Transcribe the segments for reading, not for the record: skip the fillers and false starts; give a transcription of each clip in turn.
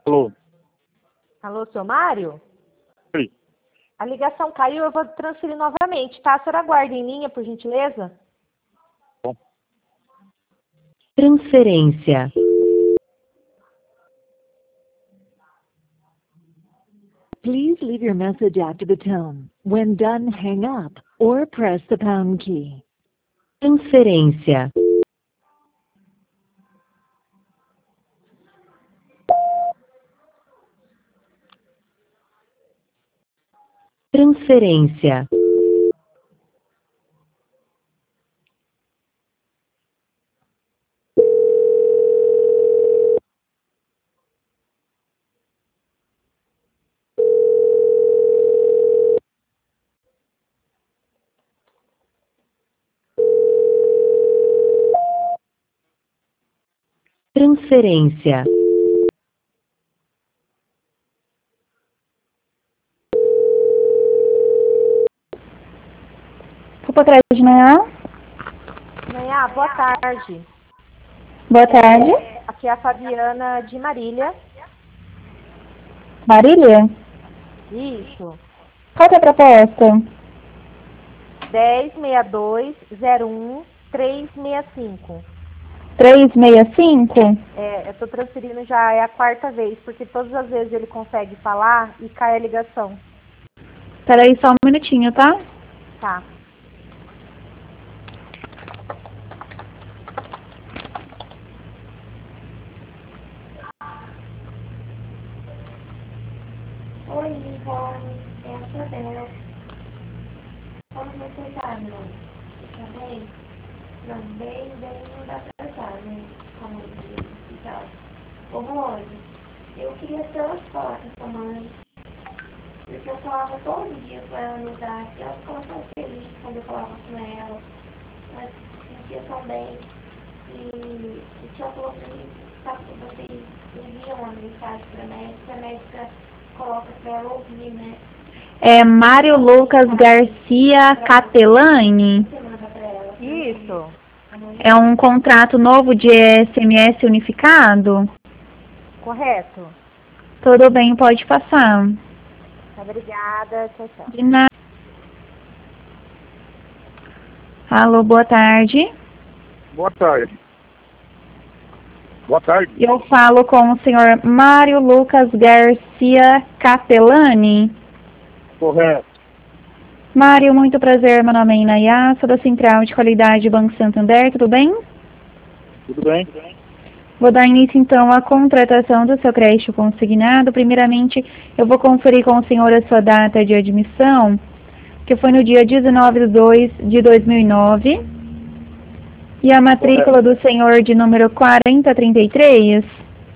Alô? Alô, seu Mário? Oi. A ligação caiu, eu vou transferir novamente, tá? A senhora aguarda em linha, por gentileza? Bom. Transferência. Please leave your message after the tone. When done, hang up or press the pound key. Transferência. Transferência. Transferência. Desculpa atrás de manhã. Manhã, boa tarde. Boa tarde. Aqui é a Fabiana de Marília. Marília? Isso. Qual que é a proposta? 106201-365. 365? Eu tô transferindo já, é a quarta vez, porque todas as vezes ele consegue falar e cai a ligação. Peraí só um minutinho, tá? Tá. Oi, Ivone, é a Isabela. Como você tá, meu? Tá bem? Não, bem, não dá pra estar, né? Como dia e tal. Ô, Rony, eu queria ter umas fotos com a mãe. Porque eu falava todo dia com ela no zap. Ela ficava tão feliz quando eu falava com ela. Ela se sentia tão bem. E o tio falou pra mim, sabe, que vocês enviam uma mensagem pra médica, a médica coloca pra ela ouvir, né? É Mário Lucas Garcia Capelani. Isso. É um contrato novo de SMS unificado? Correto. Tudo bem, pode passar. Obrigada. Tchau, tchau. De nada. Alô, boa tarde. Boa tarde. Boa tarde. Eu falo com o senhor Mário Lucas Garcia Capelani. Correto. Mário, muito prazer. Meu nome é Inayá, sou da Central de Qualidade Banco Santander, tudo bem? Tudo bem? Vou dar início, então, à contratação do seu crédito consignado. Primeiramente, eu vou conferir com o senhor a sua data de admissão, que foi no dia 19/2/2009, e a matrícula do senhor de número 4033.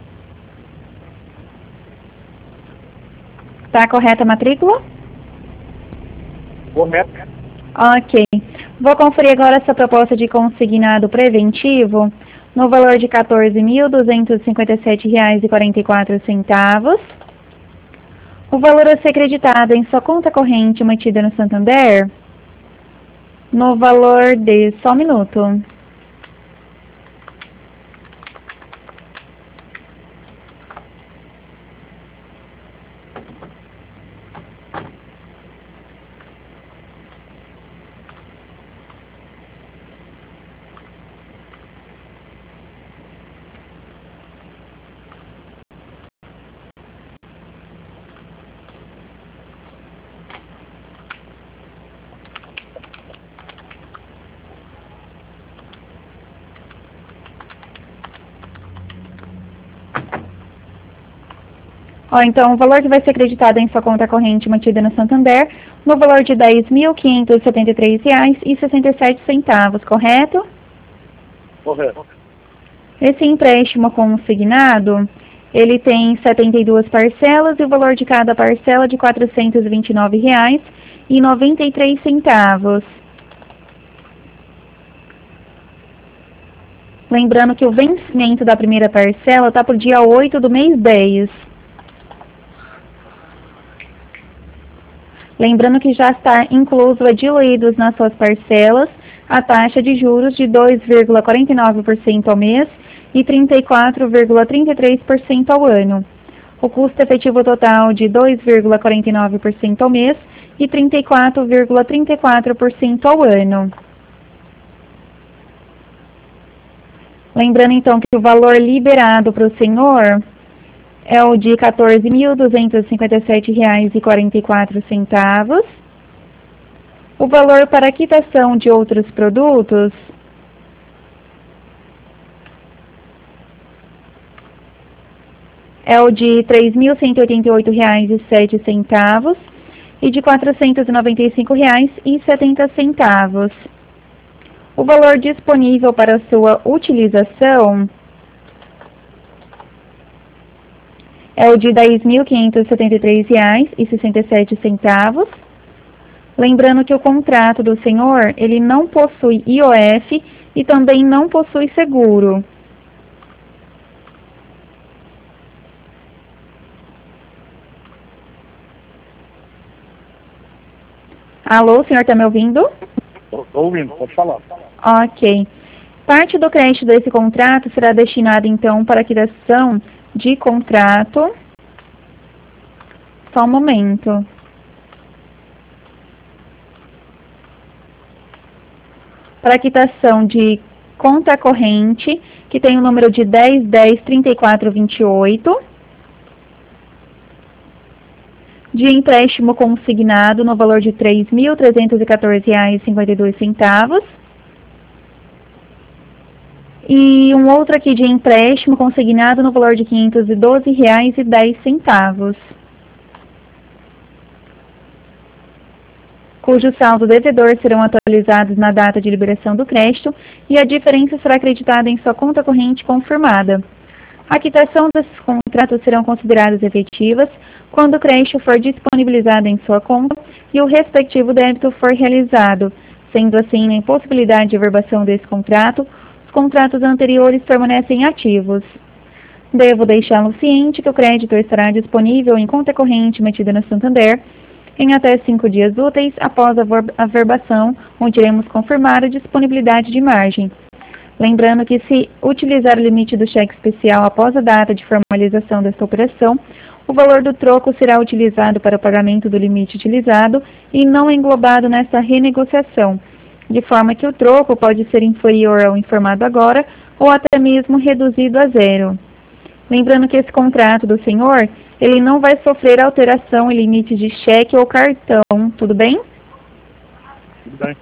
Está correta a matrícula? Correto. Ok. Vou conferir agora essa proposta de consignado preventivo no valor de R$ 14.257,44. O valor a ser creditado em sua conta corrente mantida no Santander no valor de... Só um minuto. Então, o valor que vai ser acreditado em sua conta corrente mantida no Santander, no valor de R$ 10.573,67, correto? Correto. Esse empréstimo consignado, ele tem 72 parcelas e o valor de cada parcela é de R$ 429,93. Lembrando que o vencimento da primeira parcela está para o dia 8 do mês 10. Lembrando que já está incluso a diluídos nas suas parcelas a taxa de juros de 2,49% ao mês e 34,33% ao ano. o custo efetivo total de 2,49% ao mês e 34,34% ao ano. Lembrando então que o valor liberado para o senhor é o de R$ 14.257,44. O valor para quitação de outros produtos é o de R$ 3.188,07 e de R$ 495,70. O valor disponível para sua utilização é o de R$ 10.573,67. Lembrando que o contrato do senhor, ele não possui IOF e também não possui seguro. Alô, o senhor está me ouvindo? Estou ouvindo, pode falar. Ok. Parte do crédito desse contrato será destinada, então, para a quitação de contrato. Só um momento. Para a quitação de conta corrente, que tem o número de 10103428. De empréstimo consignado no valor de R$ 3.314,52. E um outro aqui de empréstimo consignado no valor de R$ 512,10. Cujo saldo devedor serão atualizados na data de liberação do crédito e a diferença será acreditada em sua conta corrente confirmada. A quitação desses contratos serão consideradas efetivas quando o crédito for disponibilizado em sua conta e o respectivo débito for realizado. Sendo assim, na impossibilidade de averbação desse contrato, os contratos anteriores permanecem ativos. Devo deixá-lo ciente que o crédito estará disponível em conta corrente metida no Santander em até 5 dias úteis após a averbação, onde iremos confirmar a disponibilidade de margem. Lembrando que, se utilizar o limite do cheque especial após a data de formalização desta operação, o valor do troco será utilizado para o pagamento do limite utilizado e não englobado nessa renegociação, de forma que o troco pode ser inferior ao informado agora ou até mesmo reduzido a zero. Lembrando que esse contrato do senhor, ele não vai sofrer alteração em limite de cheque ou cartão, tudo bem? Tudo bem.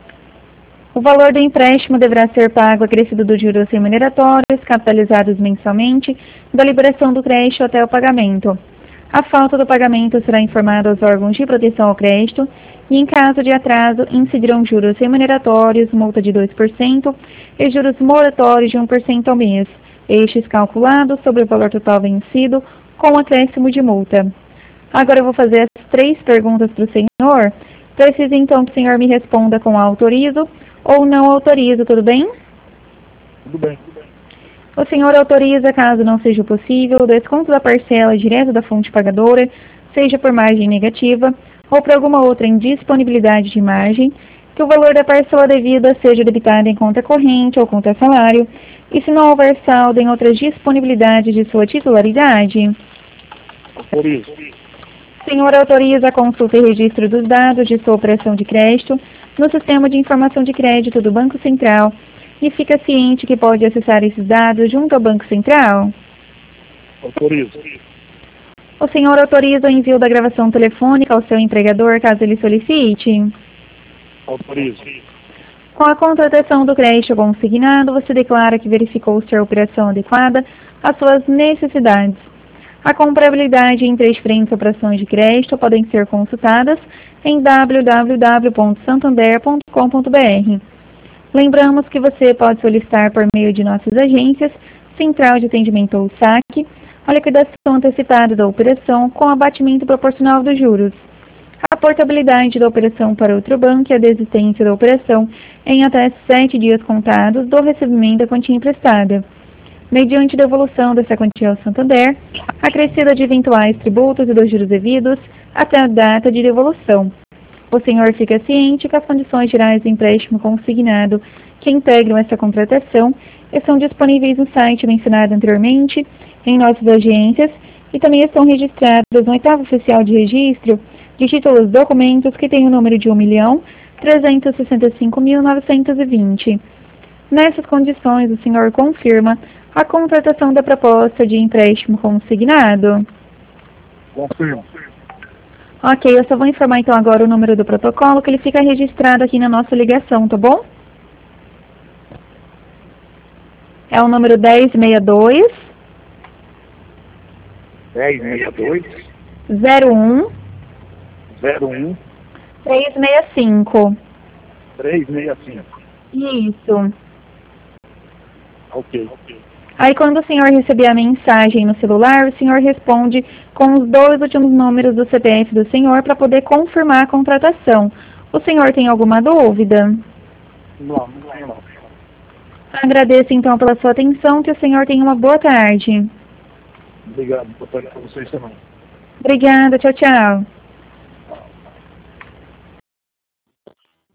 O valor do empréstimo deverá ser pago acrescido dos juros remuneratórios, capitalizados mensalmente, da liberação do crédito até o pagamento. A falta do pagamento será informada aos órgãos de proteção ao crédito e, em caso de atraso, incidirão juros remuneratórios, multa de 2% e juros moratórios de 1% ao mês, estes calculados sobre o valor total vencido com acréscimo de multa. Agora eu vou fazer as 3 perguntas para o senhor. Preciso então que o senhor me responda com autorizo ou não autorizo, tudo bem? Tudo bem. O senhor autoriza, caso não seja possível, o desconto da parcela direto da fonte pagadora, seja por margem negativa ou por alguma outra indisponibilidade de margem, que o valor da parcela devida seja debitado em conta corrente ou conta salário, e se não houver saldo em outras disponibilidades de sua titularidade. Autorizo. O senhor autoriza a consulta e registro dos dados de sua operação de crédito no Sistema de Informação de Crédito do Banco Central e fica ciente que pode acessar esses dados junto ao Banco Central? Autorizo. O senhor autoriza o envio da gravação telefônica ao seu empregador, caso ele solicite? Autorizo. Com a contratação do crédito consignado, você declara que verificou ser a operação adequada às suas necessidades. A comparabilidade entre as diferentes operações de crédito podem ser consultadas em www.santander.com.br. Lembramos que você pode solicitar por meio de nossas agências, Central de Atendimento ou SAC, a liquidação antecipada da operação com abatimento proporcional dos juros, a portabilidade da operação para outro banco e a desistência da operação em até 7 dias contados do recebimento da quantia emprestada, mediante devolução dessa quantia ao Santander, acrescida de eventuais tributos e dos juros devidos até a data de devolução. O senhor fica ciente que as condições gerais do empréstimo consignado que integram essa contratação são disponíveis no site mencionado anteriormente, em nossas agências e também estão registradas no oitavo oficial de registro de títulos e documentos que tem o número de 1.365.920. Nessas condições, o senhor confirma a contratação da proposta de empréstimo consignado? Confirmo. Ok, eu só vou informar então agora o número do protocolo, que ele fica registrado aqui na nossa ligação, tá bom? É o número 1062 1062 01 01 365. 365. Isso. Ok. Aí quando o senhor receber a mensagem no celular, o senhor responde com os 2 últimos números do CPF do senhor para poder confirmar a contratação. O senhor tem alguma dúvida? Não tenho não. Agradeço então pela sua atenção, que o senhor tenha uma boa tarde. Obrigado. Boa tarde para vocês também. Obrigada, tchau, tchau.